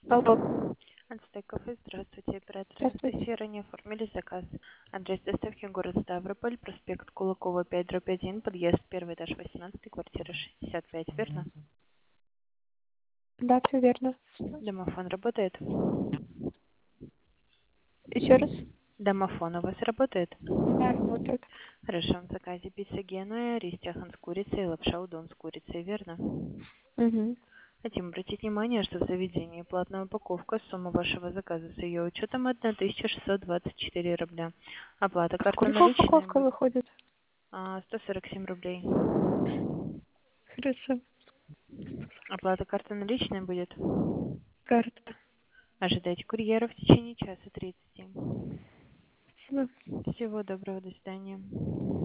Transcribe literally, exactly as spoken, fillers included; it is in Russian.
Алло, Альтстай кафе, здравствуйте, оператор здравствуйте. Анастасия, ранее оформили заказ. Адрес доставки город Ставрополь, проспект Кулакова, пять дробь один, подъезд, первый этаж, восемнадцатый, квартира шестьдесят пять, верно? Да, все верно. Домофон работает? Еще раз? Домофон у вас работает? Да, работает. Хорошо, в заказе пицца Генуя, рис тяхан с курицей, лапша удон с курицей, верно? Угу. Хотим обратить внимание, что в заведении платная упаковка, сумма вашего заказа с ее учетом тысяча шестьсот двадцать четыре рубля. Оплата карта Сколько наличная упаковка будет выходит? а, сто сорок семь рублей. Хорошо. Оплата карты наличной будет. Карта. Ожидайте курьера в течение часа тридцати. Спасибо. Всего доброго, до свидания.